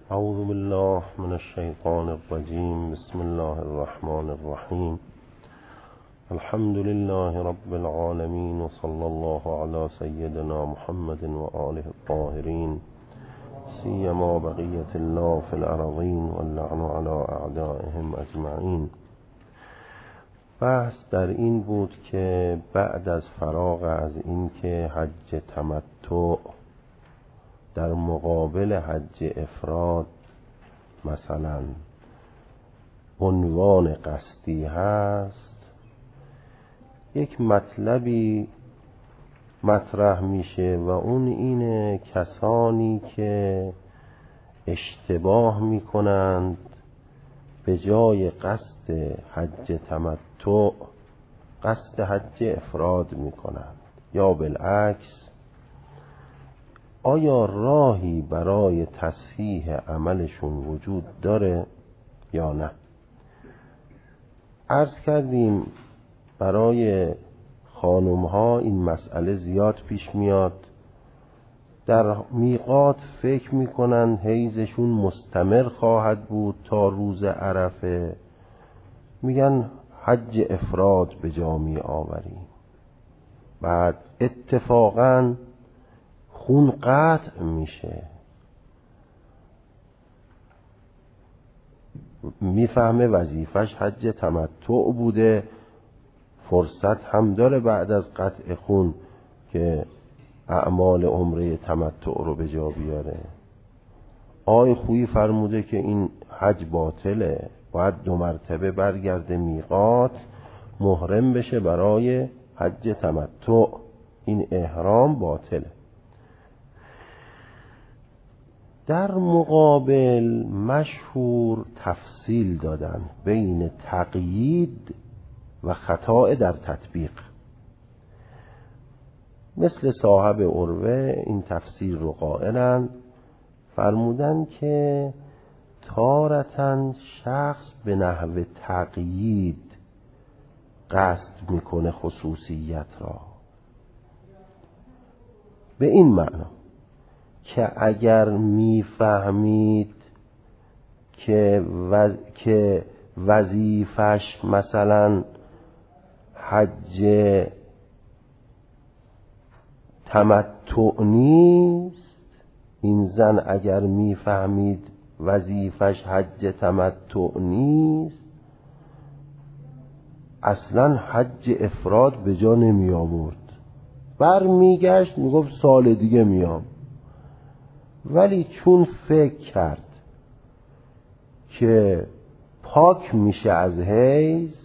اعوذ بالله من الشیطان الرجیم. بسم الله الرحمن الرحیم. الحمد لله رب العالمین و صلی الله علی سیدنا محمد و آله الطاهرین، سیما بقیة الله فی الارضین واللعن علی اعدائهم اجمعین. بحث در این بود که بعد از فراغ از این که حج تمتع در مقابل حج افراد مثلا عنوان قصدی هست، یک مطلبی مطرح میشه و اون اینه کسانی که اشتباه میکنند به جای قصد حج تمتع قصد حج افراد میکنند یا بالعکس، آیا راهی برای تصحیح عملشون وجود داره یا نه؟ عرض کردیم برای خانم ها این مسئله زیاد پیش میاد. در میقات فکر میکنن حیضشون مستمر خواهد بود تا روز عرفه، میگن حج افراد به جا می آوریم، بعد اتفاقاً خون قطع میشه، میفهمه وظیفش حج تمتع بوده، فرصت هم داره بعد از قطع خون که اعمال عمره تمتع رو به جا بیاره. آی خویی فرموده که این حج باطله، باید 2 مرتبه برگرده میقات محرم بشه برای حج تمتع، این احرام باطله. در مقابل مشهور تفصیل دادن بین تقیید و خطا در تطبیق. مثل صاحب عروه این تفسیر رو قائلند، فرمودن که تارتاً شخص به نحو تقیید قصد میکنه خصوصیت را، به این معنا که اگر میفهمید که وظیفش مثلا حج تمتع نیست، این زن اگر میفهمید وظیفش حج تمتع نیست، اصلا حج افراد به جا نمی آورد، برمیگشت میگفت سال دیگه میام. ولی چون فکر کرد که پاک میشه از حیض،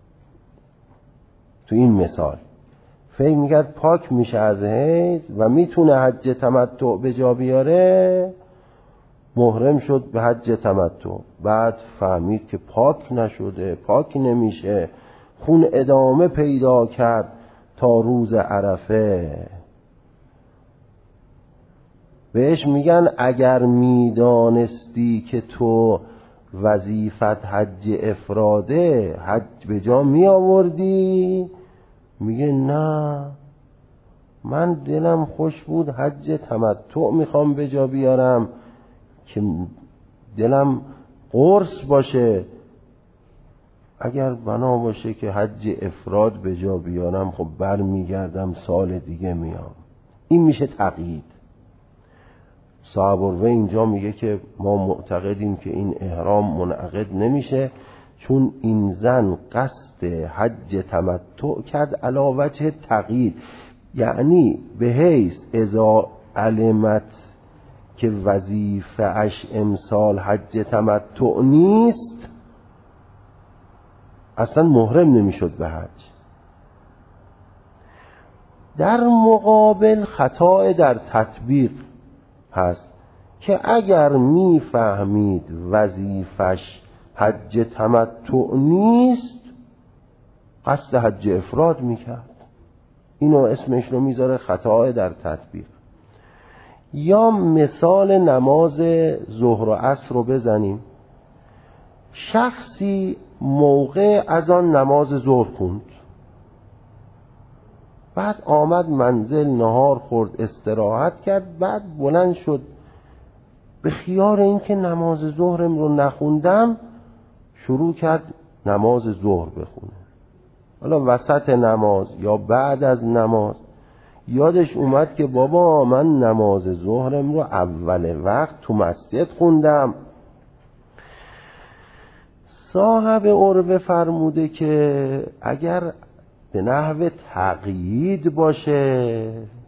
تو این مثال فکر میکرد پاک میشه از حیض و میتونه حج تمتع به جا بیاره، محرم شد به حج تمتع. بعد فهمید که پاک نشده، پاک نمیشه، خون ادامه پیدا کرد تا روز عرفه. بهش میگن اگر میدانستی که تو وظیفت حج افراده، حج به جا می آوردی؟ میگه نه، من دلم خوش بود حج تمتع میخوام به جا بیارم که دلم قرص باشه، اگر بنا باشه که حج افراد به جا بیارم خب بر میگردم سال دیگه میام. این میشه تقیید. صاحب عروه اینجا میگه که ما معتقدیم که این احرام منعقد نمیشه، چون این زن قصد حج تمتع کرد علی وجه تقیید، یعنی به حیث اذا علمت که وظیفه اش امسال حج تمتع نیست، اصلا محرم نمیشد به حج. در مقابل خطا در تطبیق هست که اگر میفهمید وظیفش حج تمتع نیست، قصد حج افراد میکرد، اینو اسمش رو میذاره خطا در تطبیق. یا مثال نماز ظهر و عصر رو بزنیم. شخصی موقع اذان نماز ظهر خوند، بعد آمد منزل، نهار خورد، استراحت کرد، بعد بلند شد به خیال اینکه نماز ظهرم رو نخوندم شروع کرد نماز ظهر بخونه. حالا وسط نماز یا بعد از نماز یادش اومد که بابا من نماز ظهرم رو اول وقت تو مسجد خوندم. صاحب عربه فرموده که اگر به نحو تقیید باشه،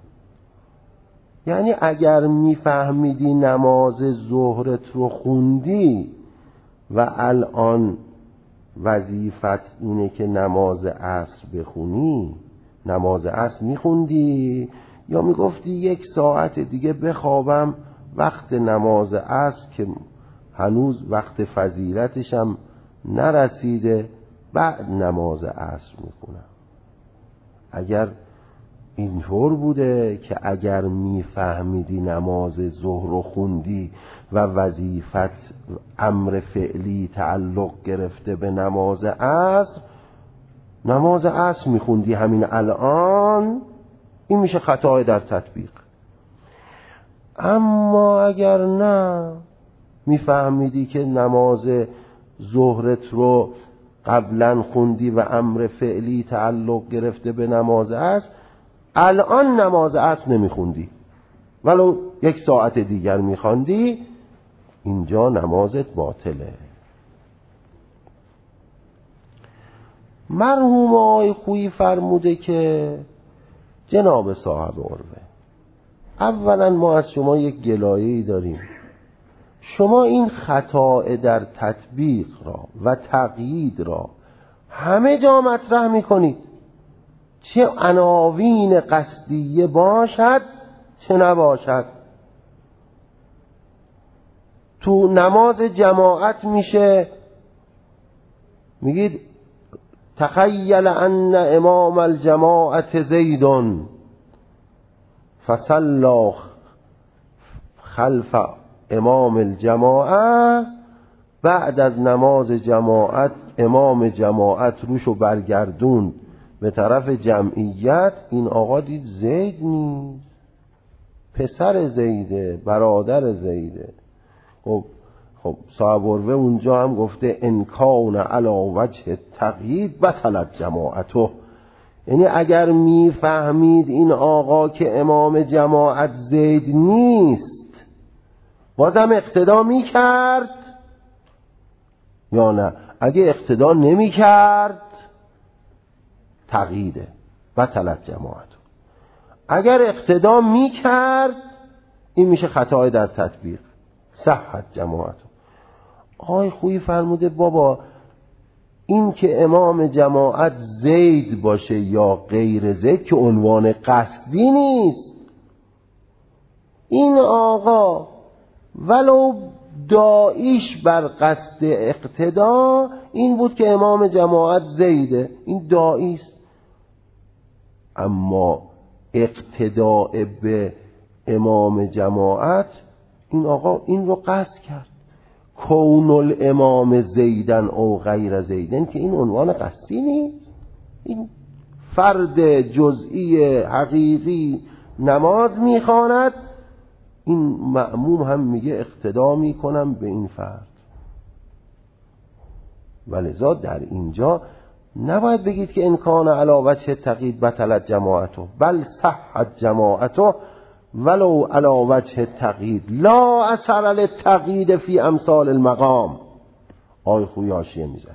یعنی اگر میفهمیدی نماز ظهرت رو خوندی و الان وظیفت اینه که نماز عصر بخونی، نماز عصر میخوندی یا میگفتی 1 ساعت دیگه بخوابم وقت نماز عصر که هنوز وقت فضیلتشم نرسیده بعد نماز عصر میخونم. اگر اینطور بوده که اگر میفهمیدی نماز ظهر رو خوندی و وظیفت امر فعلی تعلق گرفته به نماز عصر، نماز عصر میخوندی همین الان، این میشه خطای در تطبیق. اما اگر نه میفهمیدی که نماز ظهرت رو قبلا خوندی و امر فعلی تعلق گرفته به نماز عصر، الان نماز عصر نمیخوندی ولو 1 ساعت دیگر میخواندی، اینجا نمازت باطله. مرحوم آقای خویی فرموده که جناب صاحب عربه، اولا ما از شما یک گلایه‌ای داریم، شما این خطا در تطبیق را و تقیید را همه جا مطرح میکنید، چه عناوین قصدیه باشد چه نباشد. تو نماز جماعت میشه میگید تخیل ان امام الجماعت زید فصلی خلف امام الجماعه، بعد از نماز جماعت امام جماعت روشو برگردوند به طرف جمعیت، این آقا دید زید نیست، پسر زیده، برادر زیده. خب صاحب عربه اونجا هم گفته انکان علی وجه تقیید بطلت جماعته، یعنی اگر میفهمید این آقا که امام جماعت زید نیست بازم اقتدا میکرد یا نه؟ اگه اقتدا نمیکرد تقییده بطلت جماعت. اگر اقتدا میکرد این میشه خطای در تطبیق، صحت جماعت. آقای خویی فرموده بابا این که امام جماعت زید باشه یا غیر زید که عنوان قصدی نیست. این آقا ولو داعیش بر قصد اقتدا این بود که امام جماعت زیده، این داعیست، اما اقتداء به امام جماعت این آقا این رو قصد کرد. کون الامام زیدن او غیر زیدن که این عنوان قصدی نیست، این فرد جزئی حقیقی نماز میخواند، این مأموم هم میگه اقتدا میکنم به این فرد. ولذا در اینجا نباید بگید که انکان علی وجه تقیید بطلت جماعته، بل صحت جماعته ولو علی وجه تقیید لا اثر للتقیید فی امثال المقام. آقای خویی حاشیه میزنه.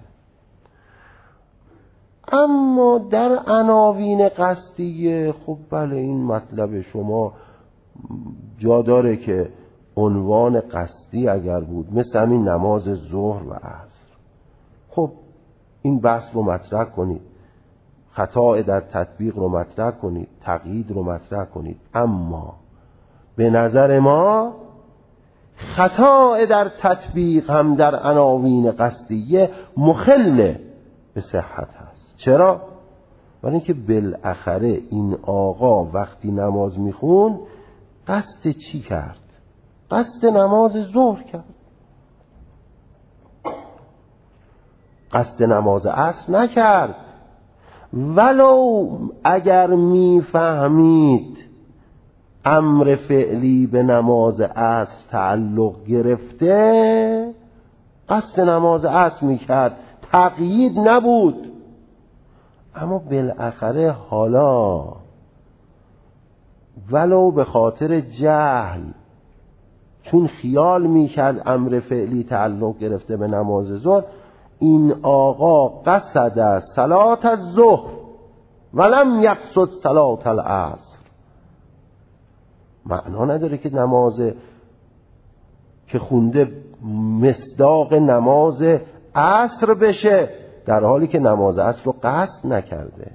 اما در عناوین قصدیه خب بله این مطلب شما جا داره که عنوان قصدی اگر بود مثل همین نماز ظهر و عصر، خب این بحث رو مطرح کنید، خطا در تطبیق رو مطرح کنید، تقیید رو مطرح کنید. اما به نظر ما خطا در تطبیق هم در عناوین قصدیه مخل به صحت هست. چرا؟ برای اینکه بالاخره این آقا وقتی نماز میخوند قصد چی کرد؟ قصد نماز ظهر کرد، قصد نماز عصر نکرد. ولو اگر میفهمید امر فعلی به نماز عصر تعلق گرفته قصد نماز عصر میکرد، تقیید نبود. اما بالاخره حالا ولو به خاطر جهل، چون خیال میکرد امر فعلی تعلق گرفته به نماز ظهر، این آقا قصد صلات الظهر ولم یقصد صلات العصر. معنا نداره که نماز که خونده مصداق نماز عصر بشه در حالی که نماز عصر رو قصد نکرده.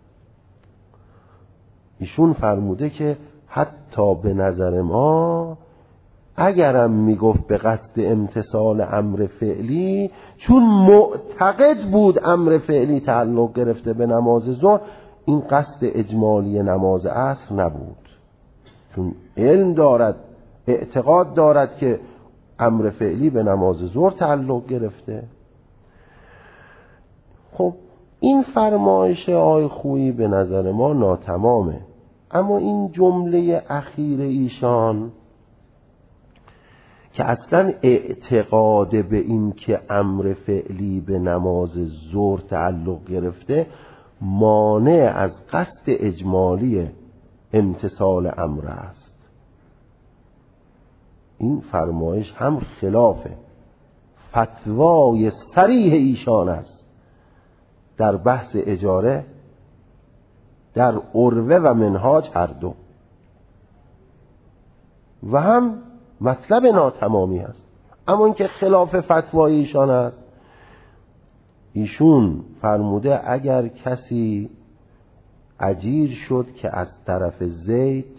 ایشون فرموده که حتی به نظر ما اگرم میگفت به قصد امتثال امر فعلی، چون معتقد بود امر فعلی تعلق گرفته به نماز ظهر، این قصد اجمالی نماز عصر نبود، چون علم دارد، اعتقاد دارد که امر فعلی به نماز ظهر تعلق گرفته. خب این فرمایش آقای خویی به نظر ما ناتمامه. اما این جمله اخیر ایشان که اصلا اعتقاد به این که امر فعلی به نماز ظهر تعلق گرفته مانع از قصد اجمالی امتثال امر است. این فرمایش هم خلاف فتوای صریح ایشان است در بحث اجاره، در عروه و منهاج هر دو، و هم مطلب ناتمامی است. اما اینکه خلاف فتوای ایشان است، ایشون فرموده اگر کسی اجیر شد که از طرف زید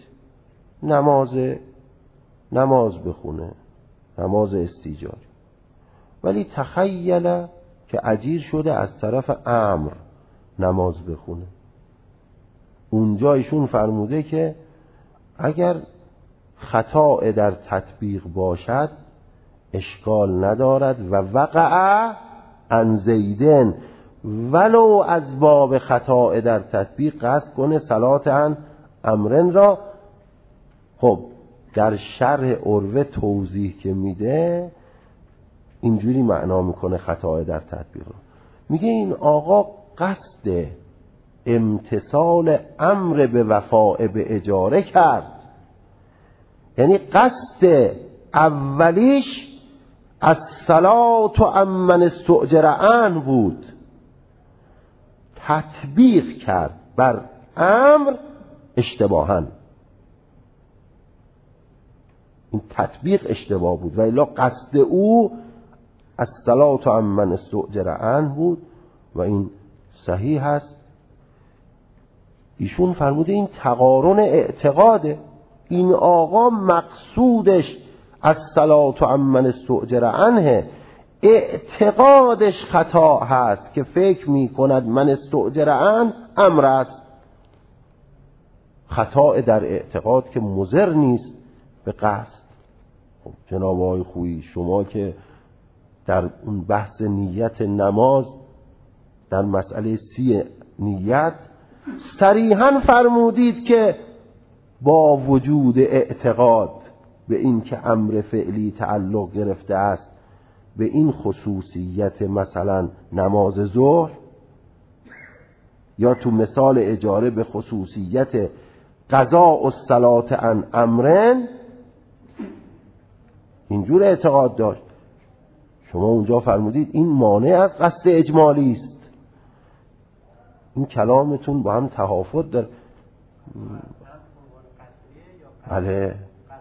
نماز بخونه، نماز استیجاری، ولی تخیل که اجیر شده از طرف عمرو نماز بخونه، اونجا ایشون فرموده که اگر خطا در تطبیق باشد اشکال ندارد و وقع عن زیدن، ولو از باب خطا در تطبیق قصد کنه صلات عن امرن را. خب در شرح عروه توضیح که میده اینجوری معنا میکنه خطا در تطبیق رو. میگه این آقا قصد امتثال امر به وفاء به اجاره کرد، یعنی قصد اولیش از صلات و امن استؤجر عنه بود، تطبیق کرد بر امر اشتباهاً. این تطبیق اشتباه بود و الا قصد او از صلات و امن استؤجر عنه بود و این صحیح هست. ایشون فرموده این تقارن اعتقاده. این آقا مقصودش از صلات و امن استؤجر عنه، اعتقادش خطا هست که فکر می کند من استؤجر عنه امر است. خطا در اعتقاد که مضر نیست به قصد. خب جناب آقای خویی، شما که در اون بحث نیت نماز در مسئله 30 نیت صریحاً فرمودید که با وجود اعتقاد به این که امر فعلی تعلق گرفته است به این خصوصیت مثلا نماز ظهر، یا تو مثال اجاره به خصوصیت قضاء الصلاة عن امرن، اینجور اعتقاد داشت. شما اونجا فرمودید این مانع از قصد اجمالی است. این کلامتون با هم تهافت داره. بله،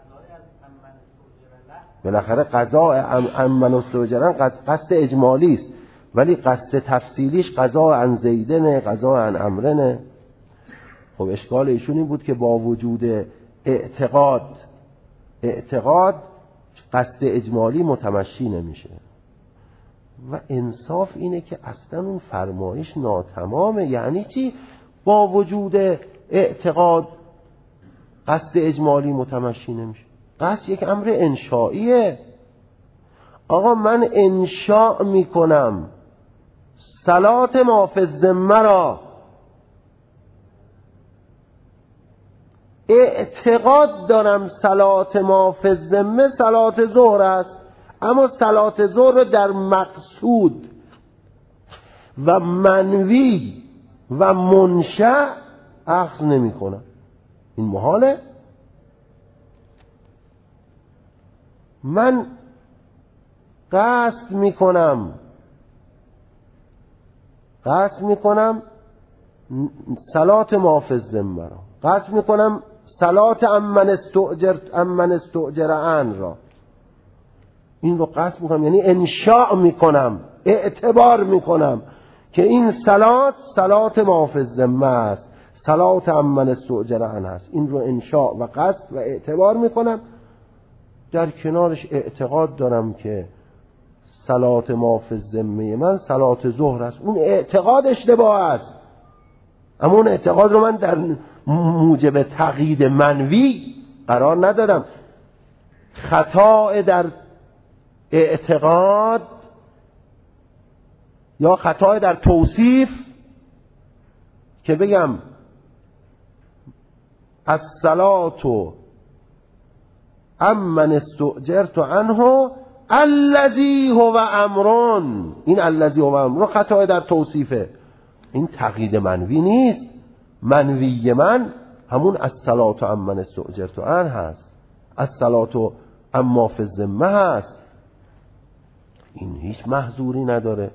بالاخره قضاء امن استؤجرن قصد اجمالی است، ولی قصد تفصیلیش قضاء عن زیدن، قضاء عن امرن. خب اشکال ایشون این بود که با وجود اعتقاد قصد اجمالی متمشی نمیشه. و انصاف اینه که اصلا اون فرمایش ناتمامه. یعنی چی با وجود اعتقاد قصد اجمالی متمشی نمیشه؟ قصد یک امر انشائیه. آقا من انشاء میکنم صلات ما فی الذمه را، اعتقاد دارم صلات ما فی الذمه صلات ظهر است، اما صلات ظهر رو در مقصود و منوی و منشأ اخذ نمی کنم. این محاله. من قصد میکنم صلات ما فی الذمه را، قصد میکنم صلات امن استؤجر عن را، این رو قصد میکنم، یعنی انشاء میکنم، اعتبار میکنم که این صلات ما فی الذمه است، صلات امن استؤجر عن است. این رو انشاء و قصد و اعتبار میکنم. در کنارش اعتقاد دارم که صلات ما فی الذمه من صلات ظهر است. اون اعتقاد اشتباه است، اما اون اعتقاد رو من در موجب تقیید منوی قرار ندادم. خطا در اعتقاد یا خطا در توصیف که بگم الصلاة امن استؤجرت عنه الذی هو امر، این الذی هو امر خطا در توصیفه، این تقیید منوی نیست. منوی من همون الصلاة امن استؤجرت عنه هست، الصلاة اما فی الذمه هست. این هیچ محظوری نداره.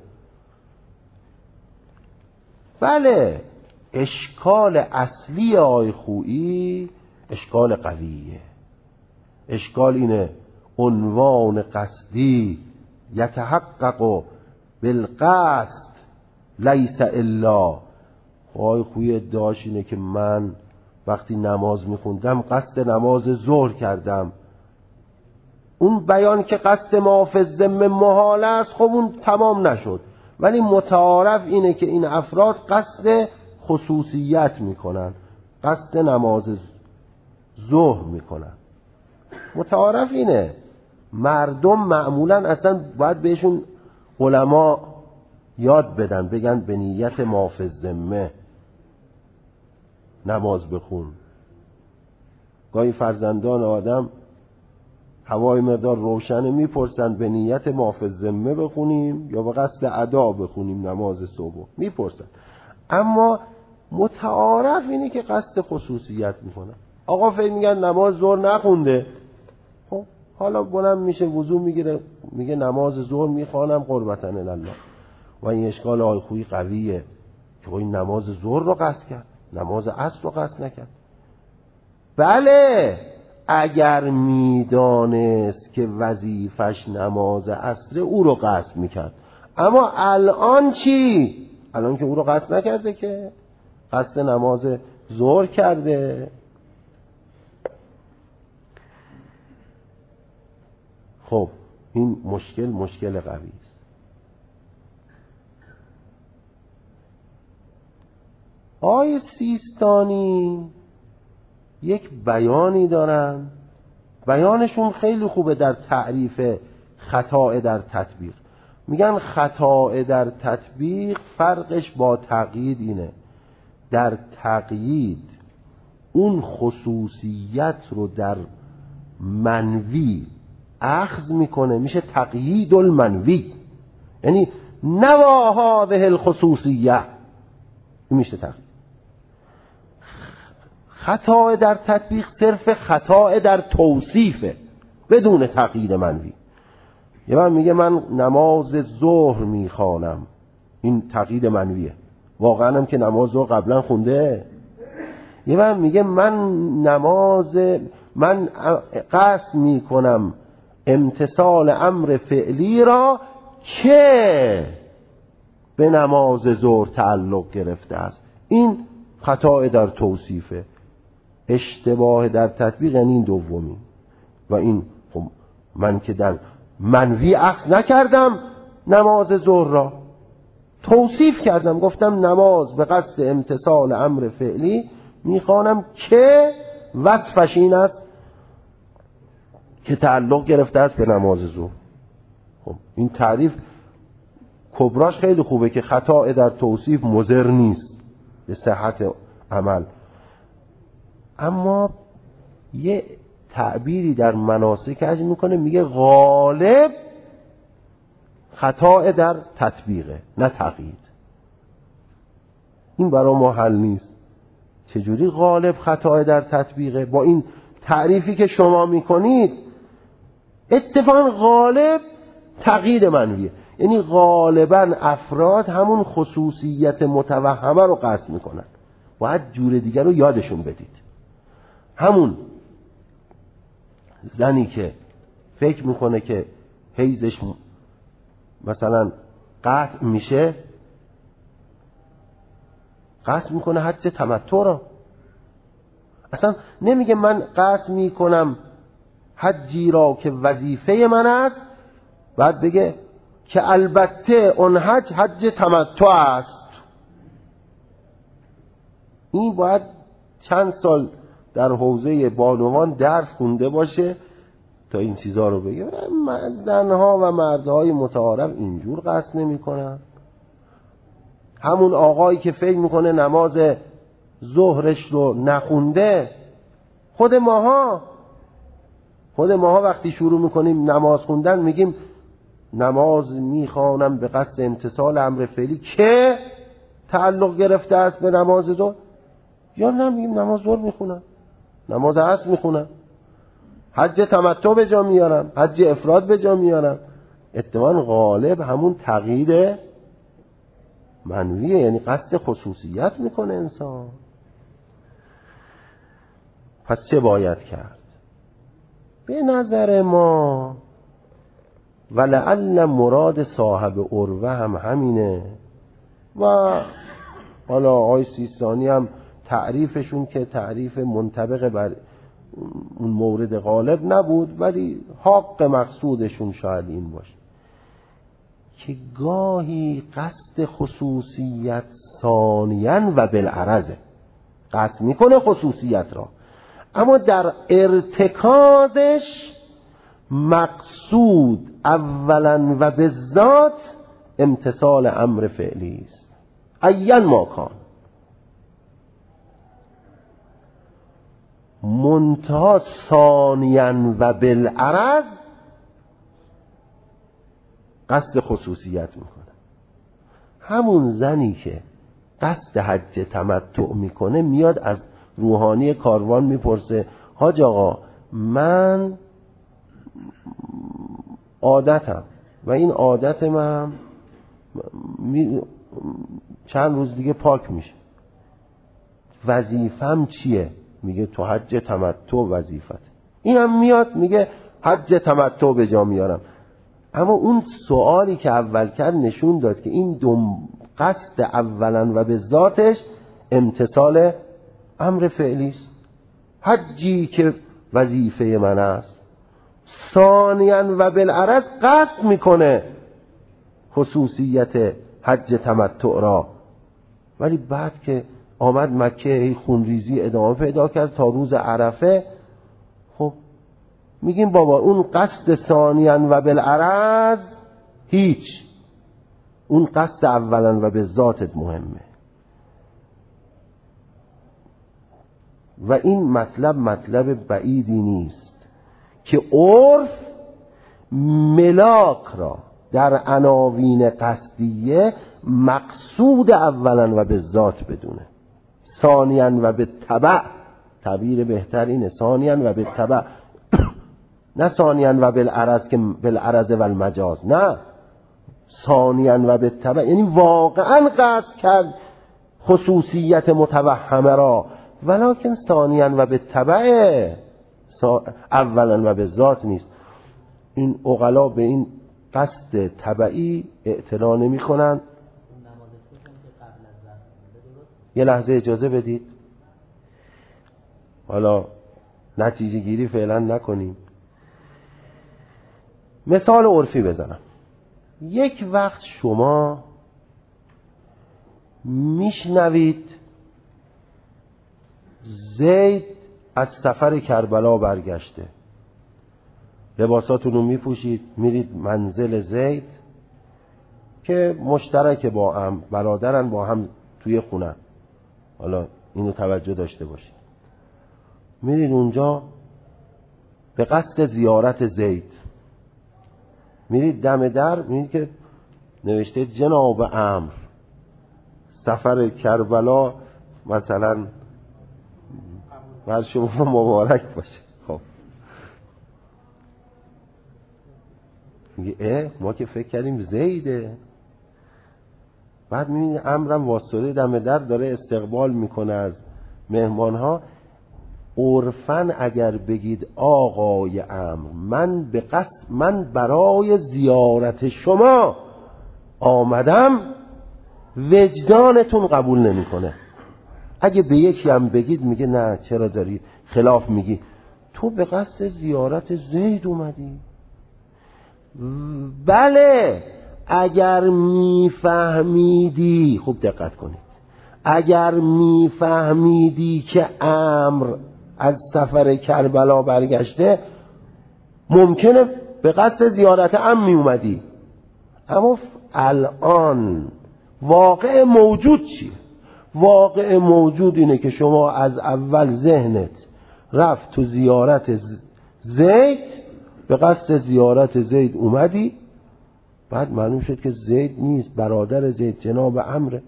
بله، اشکال اصلی آی خویی اشکال قویه. اشکال اینه عنوان قصدی یتحقق بالقصد لیس الا. آی خویی ادعاش اینه که من وقتی نماز میخوندم قصد نماز ظهر کردم. اون بیان که قصد ما فی الذمه محال است، خب اون تمام نشد. ولی متعارف اینه که این افراد قصد خصوصیت میکنن، قصد نماز ظهر میکنن. متعارف اینه. مردم معمولا اصلا باید بهشون علما یاد بدن، بگن به نیت ما فی الذمه نماز بخون. گاهی فرزندان آدم هوای مقدار روشنه میپرسن به نیت ما فی الذمه بخونیم یا به قصد ادا بخونیم نماز صبح، میپرسن. اما متعارف اینه که قصد خصوصیت میکنن. آقا فکر میگن نماز ظهر نخونده، خب حالا بلند میشه وضو میگیره میگه نماز ظهر میخوانم قربتن الله. و این اشکال آی خویی قویه که این نماز ظهر رو قصد کرد، نماز عصر رو قصد نکرد. بله، اگر میدانست که وظیفش نماز عصر او رو قصد میکرد. اما الان چی؟ الان که او رو قصد نکرده، که قصد نماز ظهر کرده. خب این مشکل قوی است. آقای سیستانی یک بیانی دارن، بیانشون خیلی خوبه در تعریف خطا در تطبیق. میگن خطا در تطبیق فرقش با تقیید اینه، در تقیید اون خصوصیت رو در منوی اخذ میکنه، میشه تقیید المنوی، یعنی نوا هذه الخصوصیه، میشه تقیید. خطا در تطبیق صرف خطا در توصیفه بدون تقیید منوی. یه من میگه من نماز ظهر میخوانم، این تقیید منویه، واقعا هم که نماز ظهر قبلا خونده. یه من میگه من قصد میکنم امتثال امر فعلی را که به نماز ظهر تعلق گرفته است. این خطا در توصیفه. اشتباه در تطبیق یعنی این دومی. و این خب من که در منوی اخذ نکردم نماز ظهر را، توصیف کردم، گفتم نماز به قصد امتثال امر فعلی میخوانم که وصفش این است که تعلق گرفته است به نماز ظهر. خب این تعریف کبراش خیلی خوبه که خطا در توصیف مضر نیست به صحت عمل. اما یه تعبیری در مناسک حج میکنه، میگه غالب خطا در تطبیقه نه تقیید. این برای ما حل نیست. چجوری غالب خطا در تطبیقه؟ با این تعریفی که شما میکنید اتفاقا غالب تقیید منویه، یعنی غالبا افراد همون خصوصیت متوهمه رو قصد میکنن. باید جور دیگر رو یادشون بدید. همون زنی که فکر میکنه که حیضش مثلا قطع میشه، قصد میکنه حج تمتع را. اصلا نمیگه من قصد میکنم حجی را که وظیفه من است، بعد بگه که البته اون حج تمتع است. این باید چند سال در حوزه بانوان درس خونده باشه تا این چیزها رو بگه. زنها و مردهای متعارف اینجور قصد نمی کنن. همون آقایی که فکر میکنه نماز ظهرش رو نخونده، خود ماها وقتی شروع میکنیم نماز خوندن میگیم نماز میخوانم به قصد امتثال امر فعلی که تعلق گرفته است به نماز ظهر، یا نه میگیم نماز ظهر میخونم، نماز عصر میخونم، حج تمتع به جا میارم، حج افراد به جا میارم. اتفاقاً غالب همون تقیید منویه، یعنی قصد خصوصیت میکنه انسان. پس چه باید کرد؟ به نظر ما ولعل مراد صاحب عروه هم همینه و حالا آقای سیستانی هم تعریفشون که تعریف منطبق بر اون مورد غالب نبود، ولی حق مقصودشون شاید این باشه که گاهی قصد خصوصیت ثانیاً و بالعرضه، قصد میکنه خصوصیت را، اما در ارتکازش مقصود اولا و بالذات امتثال امر فعلی است عین ما کان. منتها ثانیاً و بالعرض قصد خصوصیت میکنه. همون زنی که قصد حج تمتع میکنه میاد از روحانی کاروان میپرسه حاج آقا من عادتم و این عادت من چند روز دیگه پاک میشه، وظیفم چیه؟ میگه تو حج تمتع وظیفت. اینم میاد میگه حج تمتع به جا میارم. اما اون سوالی که اول کرد نشون داد که این قصد اولا و به ذاتش امتثال امر فعلی است، حجی که وظیفه من است. ثانیاً و بالعرض قصد میکنه خصوصیت حج تمتع را، ولی بعد که آمد مکه خونریزی ادامه پیدا کرد تا روز عرفه. خب میگیم بابا اون قصد ثانیاً و بالعرض هیچ، اون قصد اولاً و به ذاتت مهمه. و این مطلب بعیدی نیست که عرف ملاک را در عناوین قصدیه مقصود اولا و به ذات بدونه، ثانیاً و به تبع، تعبیر بهتر اینه ثانیاً و به تبع، نه ثانیاً و بالعرض که بالعرض و المجاز، نه ثانیاً و به تبع، یعنی واقعاً قصد کرد خصوصیت متوهمه را، ولکن ثانیاً و به تبع، اولا و به ذات نیست. این عقلا به این قصد تبعی اعتنا نمی کنند. یه لحظه اجازه بدید، حالا نتیجه گیری فعلا نکنیم. مثال عرفی بزنم. یک وقت شما میشنوید زید از سفر کربلا برگشته، لباساتون رو میپوشید میرید منزل زید که مشترک با هم برادرن، با هم توی خونه، حالا اینو توجه داشته باشید. میرید اونجا به قصد زیارت زید. میرید دم در، میرید که نوشته جناب عمرو سفر کربلا مثلا بر شما مبارک باشه. خب میگه ما که فکر کردیم زیده. بعد میبینی عمرم واسطه دم در داره استقبال میکنه از مهمان ها. عرفاً اگر بگید آقای عمرو من برای زیارت شما آمدم، وجدانتون قبول نمیکنه. اگه به یکی هم بگید میگه نه چرا داری خلاف میگی، تو به قصد زیارت زید اومدی. بله اگر میفهمیدی، خوب دقت کنید، اگر میفهمیدی که عمرو از سفر کربلا برگشته ممکنه به قصد زیارت عم می اومدی. اما الان واقع موجود چیه؟ واقع موجود اینه که شما از اول ذهنت رفت تو زیارت زید، به قصد زیارت زید اومدی، بعد معلوم شد که زید نیست، برادر زید جناب عمرو.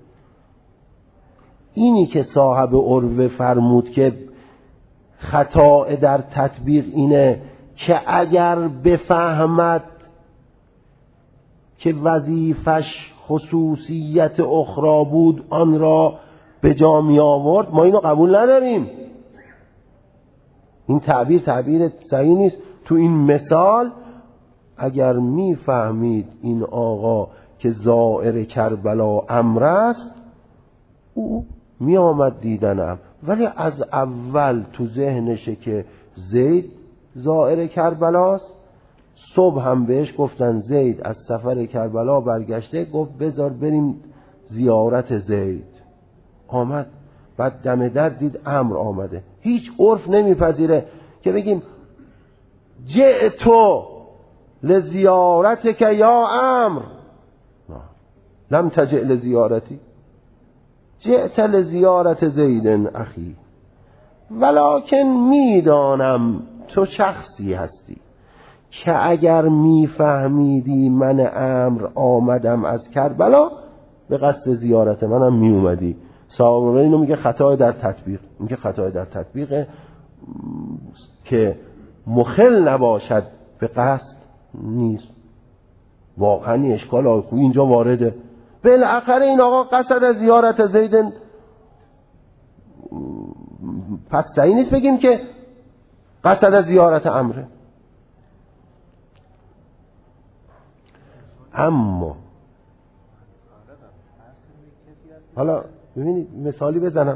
اینی که صاحب عروه فرمود که خطا در تطبیق اینه که اگر بفهمد که وظیفش خصوصیت اخرى بود آن را به جا می آورد، ما اینو قبول نداریم. این تعبیر صحیح نیست. تو این مثال اگر میفهمید این آقا که زائر کربلا عمرو است، او می آمد دیدنم، ولی از اول تو ذهنشه که زید زائر کربلاست. صبح هم بهش گفتن زید از سفر کربلا برگشته، گفت بذار بریم زیارت زید. آمد، بعد دم در دید عمرو آمده. هیچ عرف نمیپذیره که بگیم جئتو لزیارتک یا عمرو، لم تجئ لزیارتی، جئت لزیارت زید اخی، ولکن میدانم تو شخصی هستی که اگر میفهمیدی من عمرو آمدم از کربلا به قصد زیارت منم میومدی. صاحب اینو میگه خطا در تطبیق. میگه خطا در تطبیق که مخل نباشد به قصد نیست. واقعا اشکال آخوی اینجا وارده. بالاخره این آقا قصد از زیارت زید، پس صحیح نیست بگیم که قصد از زیارت عمرو. اما حالا ببینید مثالی بزنم.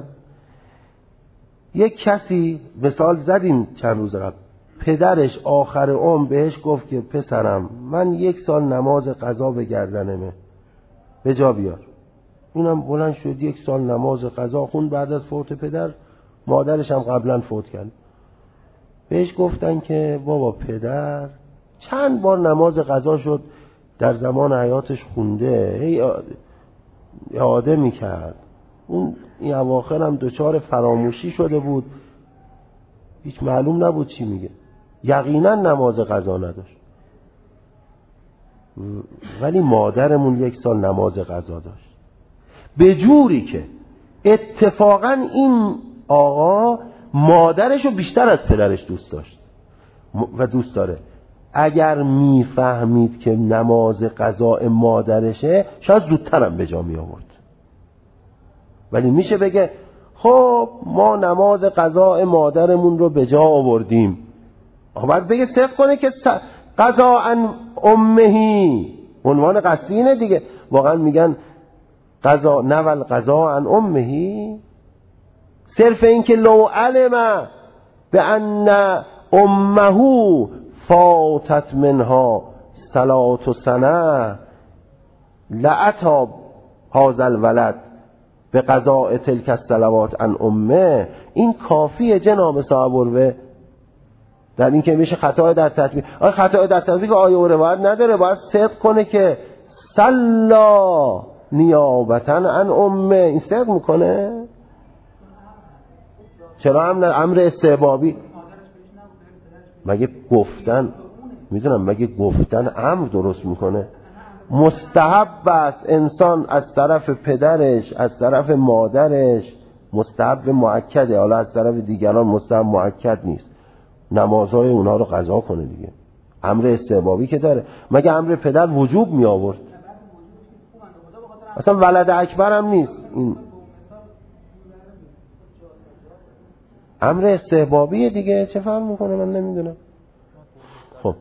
یک کسی مثال زدیم چند روز قبل، پدرش آخر عمر بهش گفت که پسرم من 1 سال نماز قضا به گردنمه، به جا بیار. اینم بلند شد 1 سال نماز قضا خوند. بعد از فوت پدر، مادرش هم قبلا فوت کرد، بهش گفتن که بابا پدر چند بار نماز قضا شد در زمان حیاتش خونده، هی اعاده میکرد، اون این اواخر هم دچار فراموشی شده بود، هیچ معلوم نبود چی میگه، یقینا نماز قضا نداشت. ولی مادرمون 1 سال نماز قضا داشت، به جوری که اتفاقا این آقا مادرشو بیشتر از پدرش دوست داشت و دوست داره. اگر میفهمید که نماز قضا مادرشه شاید زودترم به جا می آورد. ولی میشه بگه خب ما نماز قضا مادرمون رو به جا آوردیم، بعد بگه صدق کنه که قضا عن امهی، عنوان قصدی اینه دیگه. واقعا میگن قضا نول قضا عن امهی، صرف این که لو علم به ان امه فاتت منها صلات سنه لعتا هذا الولد به قضاء تلک الصلوات عن امه. این کافیه جناب صاحب عروه در این که میشه خطا در تطبیق. خطا در تطبیق آیه و روایت نداره، باید صدق کنه که صلا نیابتا عن امه. این صدق میکنه. چرا امر استحبابی؟ مگه گفتن میدونم مگه گفتن امر درست میکنه؟ مستحب است انسان از طرف پدرش، از طرف مادرش مستحب مؤکده، حالا از طرف دیگران مستحب مؤکد نیست، نمازهای اونها رو قضا کنه دیگه. امر استحبابی که داره. مگه امر پدر وجوب می آورد؟ اصلا ولد اکبر هم نیست این، امر استحبابیه دیگه. چه فهم میکنه من نمیدونم. خب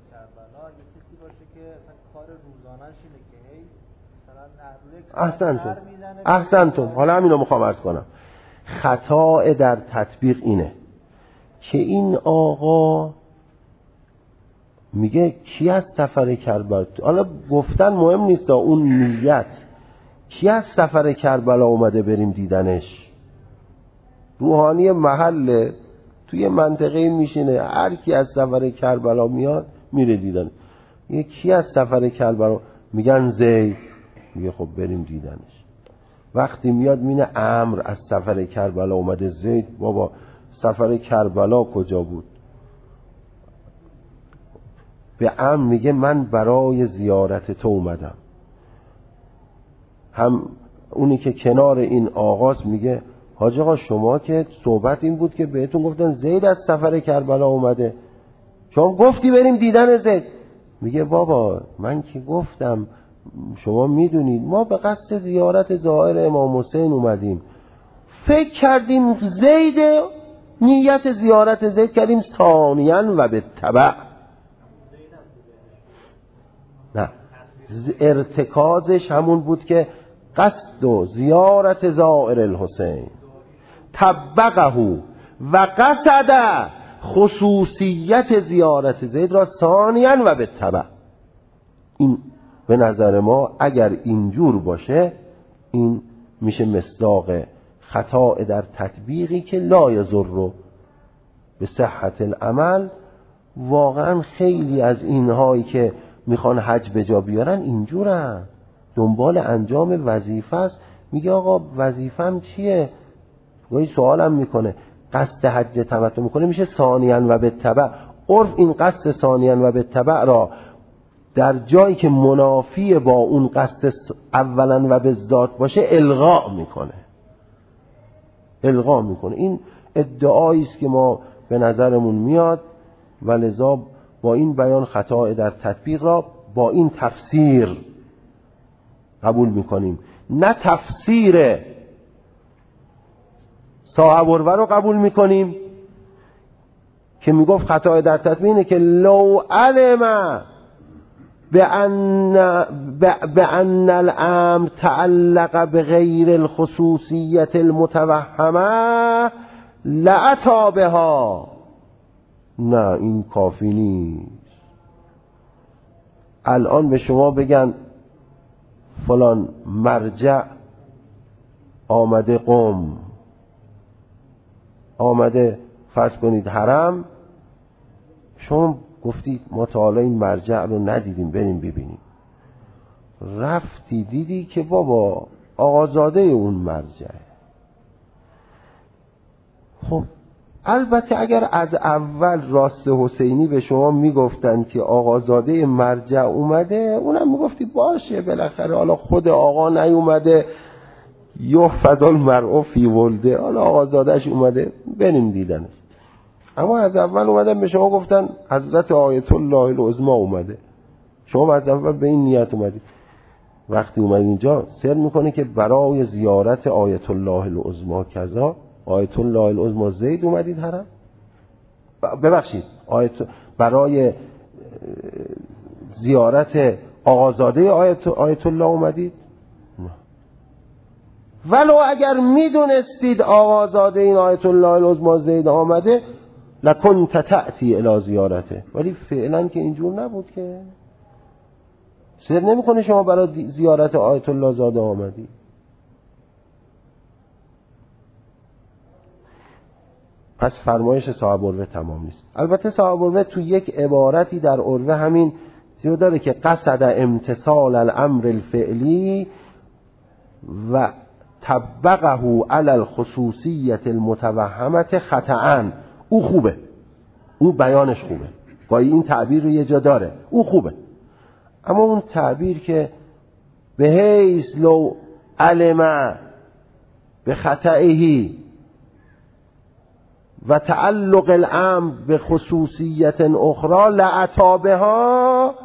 احسنتم. حالا همینو میخوام عرض کنم. خطا در تطبیق اینه که این آقا میگه کی از سفر کربلا، حالا گفتن مهم نیست، اون نیت، کی از سفر کربلا اومده بریم دیدنش؟ روحانی محل توی منطقه میشینه، هر کی از سفر کربلا میاد میره دیدن. یکی از سفر کربلا میگن زید، میگه خب بریم دیدنش. وقتی میاد مینه امر از سفر کربلا اومده، زید بابا سفر کربلا کجا بود؟ به امر میگه من برای زیارت تو اومدم. هم اونی که کنار این آقاست میگه حاج آقا شما که صحبت این بود که بهتون گفتن زید از سفر کربلا اومده، شما گفتی بریم دیدن زید. میگه بابا من که گفتم شما میدونید ما به قصد زیارت ظاهر امام حسین اومدیم، فکر کردیم زید، نیت زیارت زید کردیم ثانیاً و به تبع. نه ارتکازش همون بود که قصد و زیارت ظاهر الحسین طبقه و قصد خصوصیت زیارت زید را ثانیاً و به تبع. این به نظر ما اگر اینجور باشه این میشه مصداق خطا در تطبیقی که لا یضر به صحت العمل. واقعا خیلی از اینهایی که میخوان حج به جا بیارن اینجورن، دنبال انجام وظیفه است. میگه آقا وظیفه‌م چیه؟ گاهی سوالم میکنه قصد حج تمتع میکنه میشه ثانیاً و به تبع. عرف این قصد ثانیاً و به تبع را در جایی که منافی با اون قصد اولاً و به ذات باشه الغا میکنه. این ادعایی است که ما به نظرمون میاد و لذا با این بیان خطا در تطبیق را با این تفسیر قبول میکنیم، نه تفسیر صاحب الورع رو قبول میکنیم که میگفت خطا در تطبیق اینه که لو علم بأن الامر تعلق بغیر الخصوصیت المتوهمه لأتی بها. نه این کافی نیست. الان به شما بگن فلان مرجع آمده قم، آمده فرض کنید حرم، شما گفتید ما تا حالا این مرجع رو ندیدیم بریم ببینیم، رفتی دیدی که بابا آقازاده اون مرجعه. خب البته اگر از اول راست حسینی به شما میگفتن که آقازاده مرجع اومده، اونم میگفتی باشه بالاخره حالا خود آقا نیومده، یحفظ المرء فی ولده، حالا آقازادهش اومده بریم دیدنش. اما از اول اومدن به شما گفتن حضرت آیت الله العظمی اومده، شما از اول به این نیت اومدید. وقتی اومدید اینجا سر میکنه که برای زیارت آیت الله العظمی کذا، آیت الله العظمی زید اومدید حرم، ببخشید برای زیارت آقازاده آیت الله اومدید. ولو اگر میدونستید آقازاده این آیت الله العظمی زید آمده لکنت تأتی الی زیارته، ولی فعلا که اینجور نبود که سر نمیکنه شما برای زیارت آیت الله زاده آمدی. پس فرمایش صاحب الروه تمام نیست. البته صاحب الروه تو یک عبارتی در الروه همین چیزو داره که قصد امتصال الامر الفعلی و طبقه علی الخصوصیت المتوهمه خطأ. او اون بیانش خوبه، گاهی این تعبیر رو یه جا داره، او خوبه. اما اون تعبیر که به حیث لو علم به خطئهی و تعلق الامر به خصوصیت اخرى لعطا بها،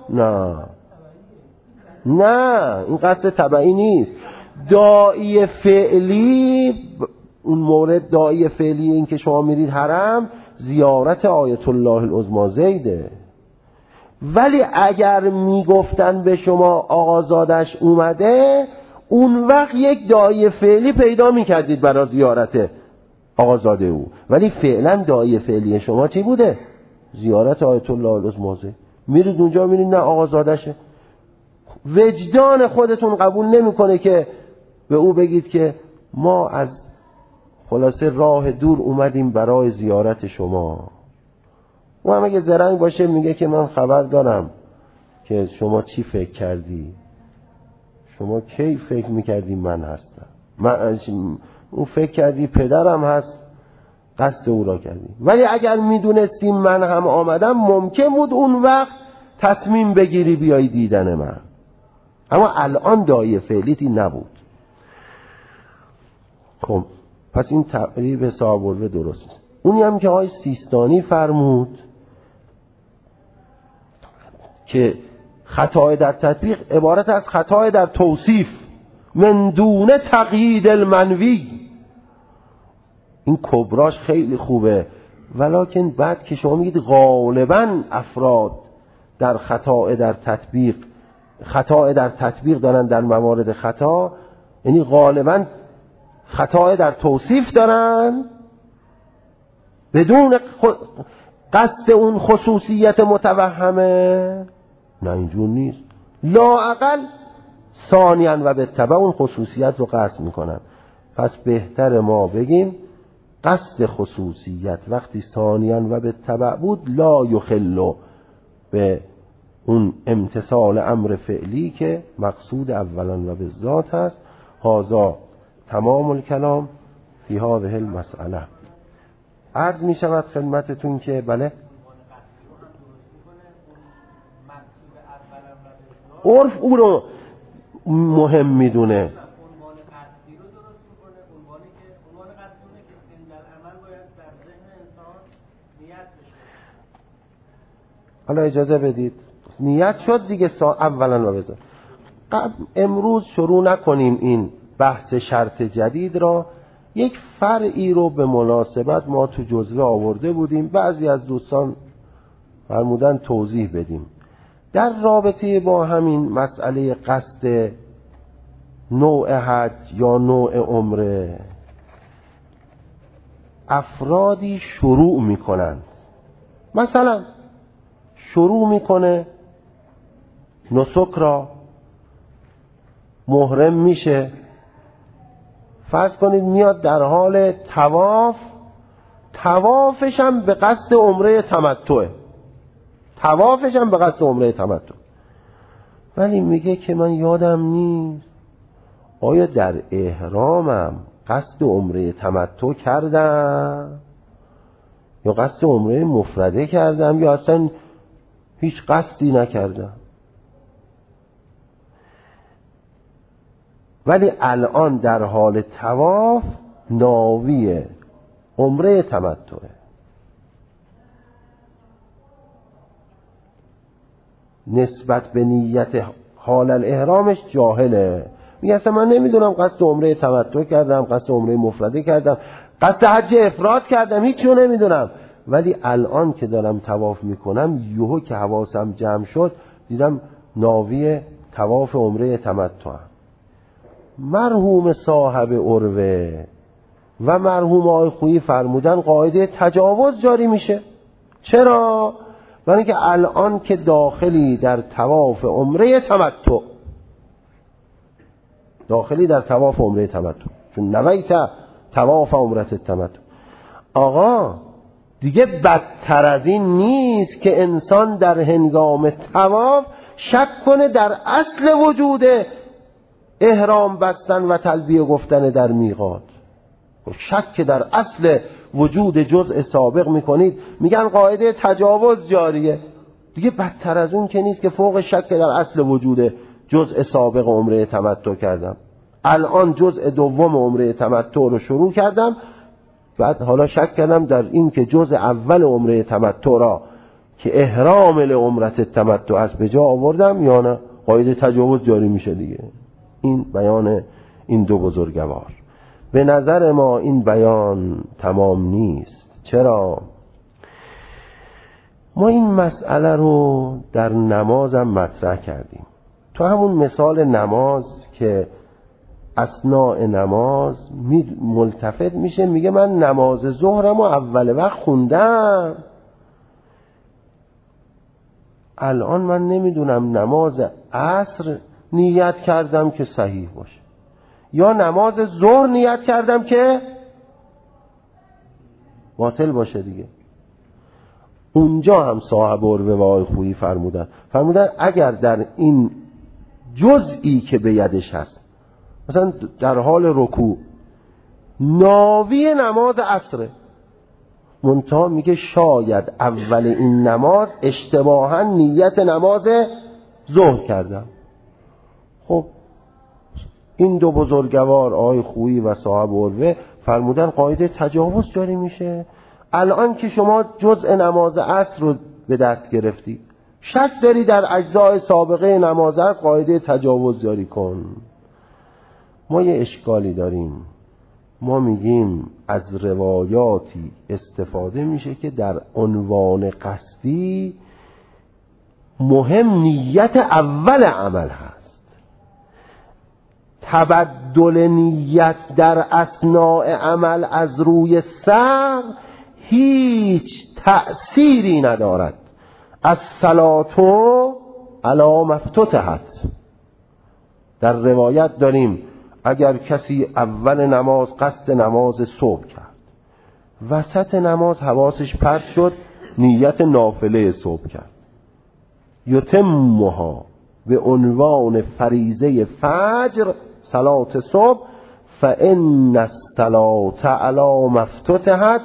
نه این قصد تبعی نیست. داعی فعلی، اون مورد داعی فعلی این که شما میرید حرم زیارت آیت الله العظمی زیده، ولی اگر میگفتن به شما آقازادش اومده، اون وقت یک داعی فعلی پیدا میکردید برای زیارت آقازاده او، ولی فعلا داعی فعلی شما چی بوده؟ زیارت آیت الله العظمی زید. میرید اونجا میرید نه آقازادشه، وجدان خودتون قبول نمیکنه که به او بگید که ما از خلاصه راه دور اومدیم برای زیارت شما. او هم اگه زرنگ باشه میگه که من خبر دارم که شما چی فکر کردی، شما کی فکر میکردی من هستم، اون فکر کردی پدرم هست قصد او را کردی. ولی اگر میدونستیم من هم آمدم ممکن بود اون وقت تصمیم بگیری بیایی دیدن من، اما الان داعی فعلیتی نبود. خب پس این تعریف صاحب الوه درست. اونی هم که آقای سیستانی فرمود که خطای در تطبیق عبارت از خطای در توصیف من دون تقیید المنوی، این کبراش خیلی خوبه، ولکن بعد که شما میگید غالبا افراد در خطای در تطبیق دارن در موارد خطا، یعنی غالبا خطای در توصیف دارن بدون قصد اون خصوصیت متوهمه. نه اینجور نیست، لااقل ثانیاً و بالتبع اون خصوصیت رو قصد میکنن. پس بهتر ما بگیم قصد خصوصیت وقتی ثانیاً و بالتبع بود لا یخلو به اون امتثال امر فعلی که مقصود اولاً و بالذات هست. هذا تمام الکلام فی هذه المسئله. عرض می شود خدمتتون که بله عرف او رو مهم میدونه. حالا اجازه بدید نیت شد دیگه اولا و بذار امروز شروع نکنیم این بحث شرط جدید را. یک فرعی رو به مناسبت ما تو جزوه آورده بودیم، بعضی از دوستان فرمودن توضیح بدیم در رابطه با همین مسئله قصد نوع حج یا نوع عمره. افرادی شروع میکنند، مثلا شروع میکنه نسک را، محرم میشه، فرض کنید میاد در حال توافش هم به قصد عمره تمتع، ولی میگه که من یادم نیست آیا در احرامم قصد عمره تمتع کردم یا قصد عمره مفرده کردم یا اصلا هیچ قصدی نکردم، ولی الان در حال طواف ناوی عمره تمتعه. نسبت به نیت حال الاحرامش جاهله، میگه اصلا من نمیدونم قصد عمره تمتع کردم، قصد عمره مفرده کردم، قصد حج افراد کردم، هیچیو نمیدونم، ولی الان که دارم طواف میکنم یهو که حواسم جمع شد دیدم ناوی طواف عمره تمتعم. مرحوم صاحب عروه و مرحوم آقای خویی فرمودن قاعده تجاوز جاری میشه. چرا؟ برای اینکه الان که داخلی در طواف عمره تمتع، چون نویت طواف عمرت تمتع، آقا دیگه بدتر از این نیست که انسان در هنگام طواف شک کنه در اصل وجود احرام بستن و تلبیه گفتن در میقات، شک در اصل وجود جزء سابق میکنید، میگن قاعده تجاوز جاریه. دیگه بدتر از اون که نیست که فوق شک در اصل وجود جزء سابق عمره تمتع کردم، الان جزء دوم عمره تمتع رو شروع کردم، بعد حالا شک کردم در این که جزء اول عمره تمتع را که احرام لعمرت تمتع است به جا آوردم یا نه. قاعده تجاوز جاری میشه دیگه. این بیان این دو بزرگوار. به نظر ما این بیان تمام نیست. چرا؟ ما این مسئله رو در نمازم مطرح کردیم. تو همون مثال نماز که اثناء نماز ملتفت میشه میگه من نماز ظهرم و اول وقت خوندم، الان من نمیدونم نماز عصر نیت کردم که صحیح باشه یا نماز ظهر نیت کردم که باطل باشه دیگه. اونجا هم صاحب عروه و آقای خویی فرمودن اگر در این جزئی که به یدش هست، مثلا در حال رکوع ناوی نماز عصره، منتها میگه شاید اول این نماز اشتباها نیت نماز ظهر کردم. خب این دو بزرگوار آقای خویی و صاحب عروه فرمودن قاعده تجاوز جاری میشه. الان که شما جزء نماز عصر رو به دست گرفتی، شک داری در اجزای سابقه نماز عصر، قاعده تجاوز جاری کن. ما یه اشکالی داریم، ما میگیم از روایاتی استفاده میشه که در عنوان قصدی مهم نیت اول عمل هست. تبدل نیت در اثناء عمل از روی سر هیچ تأثیری ندارد. الصلاة علی ما افتتحت. در روایت داریم اگر کسی اول نماز قصد نماز صبح کرد، وسط نماز حواسش پرت شد نیت نافله صبح کرد، یتمها به عنوان فریضه فجر صلات صبح، فان الصلاة علی ما افتتحت.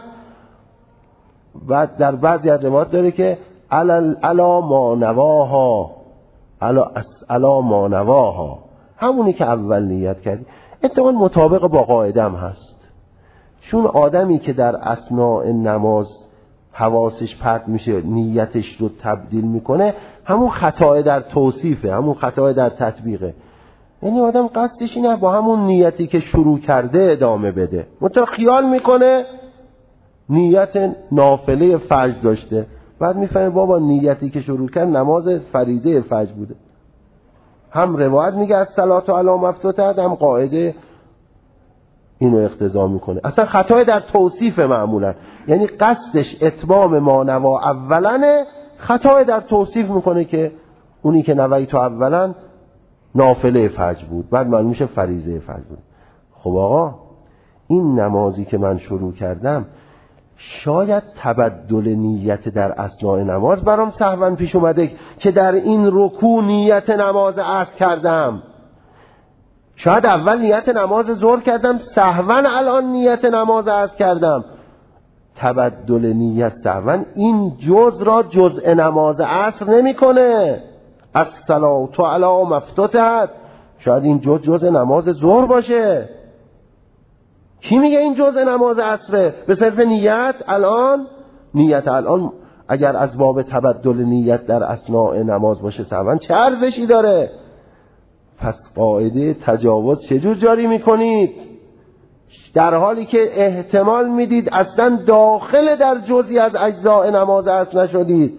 و در بعضی از روایات داره که علی ما نواها، علی ما نواها، همونی که اول نیت کردی. اتفاقاً مطابق با قاعده هم هست، چون آدمی که در اثناء نماز حواسش پرت میشه نیتش رو تبدیل میکنه، همون خطای در توصیفه، همون خطای در تطبیقه. یعنی آدم قصدش اینه با همون نیتی که شروع کرده ادامه بده، منتها خیال میکنه نیت نافله فجر داشته، بعد میفهمه بابا نیتی که شروع کرد نماز فریضه فجر بوده. هم روایت میگه از صلات و علی ما افتتحت، هم قاعده اینو اقتضا میکنه. اصلا خطای در توصیف معمولا، یعنی قصدش اتمام ما نوا اولنه، خطای در توصیف میکنه که اونی که نویت اولا نافله فجر بود، بعد معلوم میشه فریضه فجر بود. خب آقا این نمازی که من شروع کردم، شاید تبدل نیت در اثناء نماز برام سهوا پیش اومده که در این رکوع نیت نماز عصر کردم، شاید اول نیت نماز ظهر کردم، سهوا الان نیت نماز عصر کردم. تبدل نیت سهوا این جز را جزء نماز عصر نمیکنه. الصلاة علی ما افتتحت، شاید این جزء نماز ظهر باشه. کی میگه این جزء نماز عصره؟ به صرف نیت الان اگر از باب تبدل نیت در اثناء نماز باشه سهوا چه ارزشی داره؟ پس قاعده تجاوز چجور جاری میکنید در حالی که احتمال میدید اصلا داخل در جزئی از اجزاء نماز عصر نشدید؟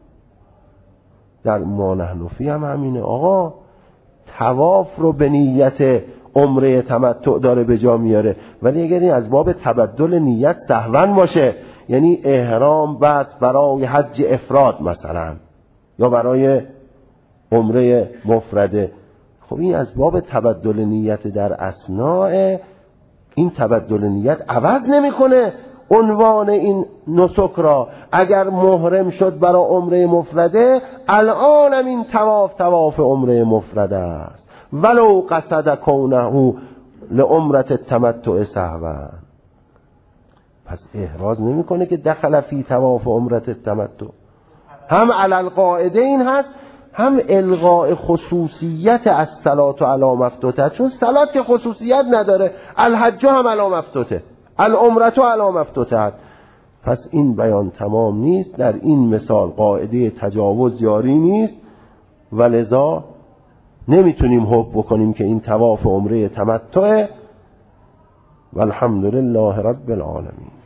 در ما نحنفی هم همینه. آقا طواف رو به نیت عمره تمتع داره به جا میاره، ولی اگر این از باب تبدل نیت سهوا باشه، یعنی احرام بس برای حج افراد مثلا یا برای عمره مفرده، خب این از باب تبدل نیت در اثناء، این تبدل نیت عوض نمیکنه عنوان این نسک را. اگر محرم شد برای عمره مفرده، الان هم این طواف عمره مفرده است، ولو قصد کونه لعمرت التمتع سهوا. پس احراز نمیکنه که دخل فی طواف عمرت التمتع. هم علی القاعده این هست، هم الغاء خصوصیت از صلات و علی مفتوته، چون صلات که خصوصیت نداره، الحج هم علی مفتوته، العمرت علی مفتوته. پس این بیان تمام نیست. در این مثال قاعده تجاوز جاری نیست و لذا نمیتونیم حکم بکنیم که این طواف عمره تمتع. والحمدلله رب العالمین.